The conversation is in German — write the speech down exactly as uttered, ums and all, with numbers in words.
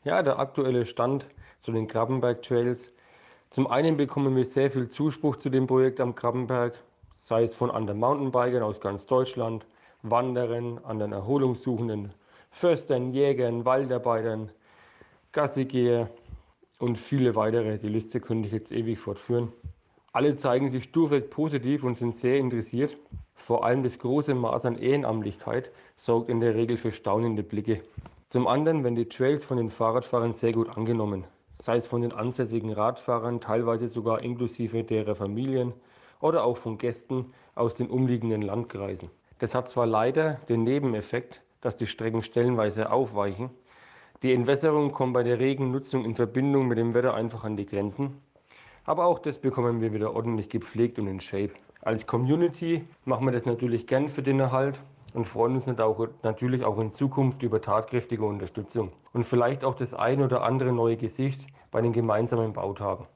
Ja, der aktuelle Stand zu den Krabbenberg Trails. Zum einen bekommen wir sehr viel Zuspruch zu dem Projekt am Krabbenberg, sei es von anderen Mountainbikern aus ganz Deutschland, Wanderern, anderen Erholungssuchenden, Förstern, Jägern, Waldarbeitern, Gassigeher und viele weitere. Die Liste könnte ich jetzt ewig fortführen. Alle zeigen sich durchweg positiv und sind sehr interessiert. Vor allem das große Maß an Ehrenamtlichkeit sorgt in der Regel für staunende Blicke. Zum anderen werden die Trails von den Fahrradfahrern sehr gut angenommen, sei es von den ansässigen Radfahrern, teilweise sogar inklusive derer Familien oder auch von Gästen aus den umliegenden Landkreisen. Das hat zwar leider den Nebeneffekt, dass die Strecken stellenweise aufweichen. Die Entwässerung kommt bei der Regennutzung in Verbindung mit dem Wetter einfach an die Grenzen. Aber auch das bekommen wir wieder ordentlich gepflegt und in Shape. Als Community machen wir das natürlich gern für den Erhalt und freuen uns natürlich auch in Zukunft über tatkräftige Unterstützung und vielleicht auch das ein oder andere neue Gesicht bei den gemeinsamen Bautagen.